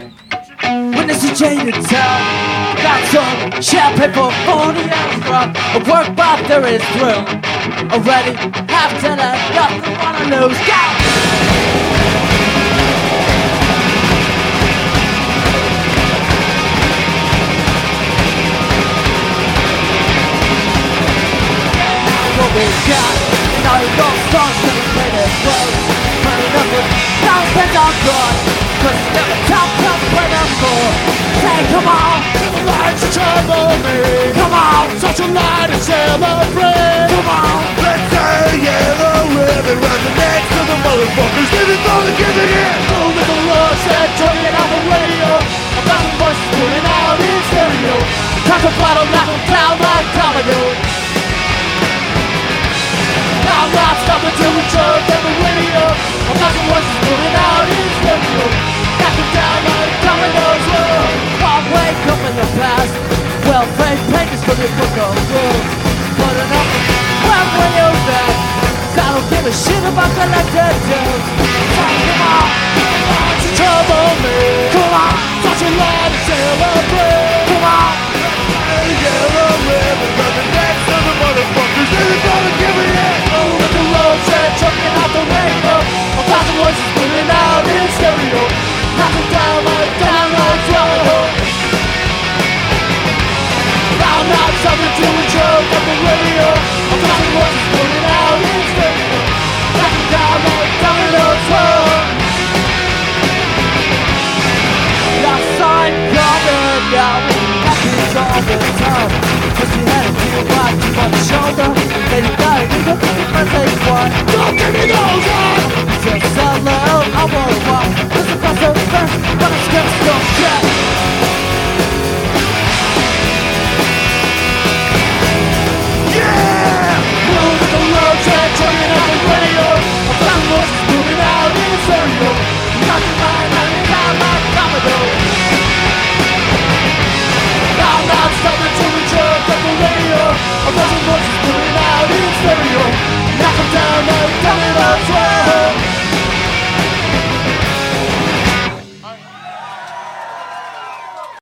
Witness a jaded town. That's all. Share paper 40 hours from a work Bob there is through. Already have to let nothing wanna lose. Go! What we got, now you don't start to play this road. Money nothing, now spend on God. Cause it's never top when I'm more. Say come on, lights to trouble me. Come on, such a light and celebrate. Come on, let's say yellow ribbon round the necks of the motherfuckers living for the giving in. Move with the Lord said, turn it on the radio. A thousand voices pulling out in stereo. Time to battle, knock them down like domino. I'm not stopping till we choke on the radio. A thousand voices pulling out in stereo. Knock them down like dominoes. I'll wake up in the past. Well, fake pages for the book of rules. But enough when you're back. I don't give a shit about collected dudes. Come on, to trouble me. Come on, such a lot to celebrate. Come on, yellow ribbon round the necks of the motherfuckers. They're gonna give it in. Over the road, said chucking out the rainbow. A thousand voices pulling out in stereo. Knocking down like Swallow. I'm not something to a joke on the radio. A thousand voices pulling out in stereo. Knocking down like dominoes. Last sign coming out. Happy's all the time. Cause you had a deal right on the shoulder. Then you got a nigga, and say what? Don't give me those eyes! Just hello, I won't walk. Cause if I so fast, but I'm scared to go shit. Yeah! Move with the road, turning out the radio. A thousand voices moving out in the stereo. Knocking my hand down like domino. I'm not stopping till we choke on the radio. A thousand voices pulling out in stereo. Knock them down like dominoes.